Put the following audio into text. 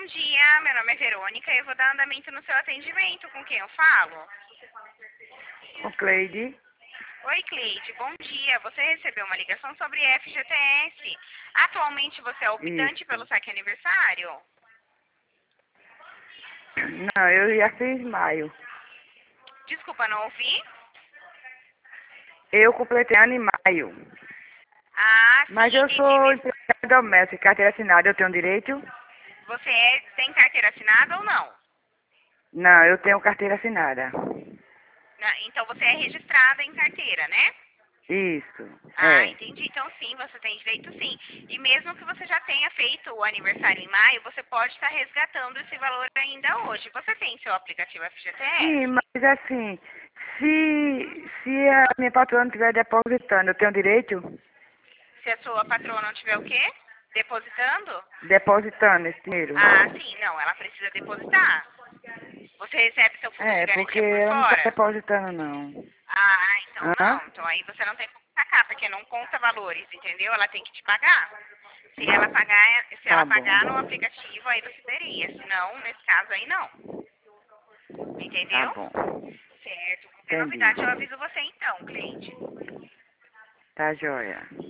dia, meu nome é Verônica e eu vou dar andamento no seu atendimento. Com quem eu falo? Com Cleide. Oi, Cleide, bom dia. Você recebeu uma ligação sobre FGTS. Atualmente você é optante Isso. pelo saque aniversário? Não, eu já fiz maio. Desculpa, não ouvi? Eu completei ano em maio. Ah, Mas sim, eu entendi. sou Mas empregada doméstica, carteira assinada, eu tenho direito? você tem carteira assinada ou não? Não, eu tenho carteira assinada. Então você é registrada em carteira, né? Isso, Ah, é. entendi. Então sim, você tem direito sim. E mesmo que você já tenha feito o aniversário em maio, você pode estar resgatando esse valor ainda hoje. Você tem seu aplicativo Sim, FGTS? mas assim, se a minha patroa não estiver depositando, eu tenho direito? Se a sua patroa não tiver o quê? Depositando? Depositando esse dinheiro? Ah, sim, não, ela precisa depositar. Você recebe seu fundo de É, porque garantia por ela não está fora? depositando, não. Ah, então Hã? não. Então aí você não tem como sacar, porque não conta valores, entendeu? Ela tem que te pagar. Se ela pagar no Tá bom. aplicativo, aí você teria. Se não, nesse caso aí não. Tá Entendeu? bom. Certo. Qualquer Entendi. novidade eu aviso você então, Cleide. Tá joia.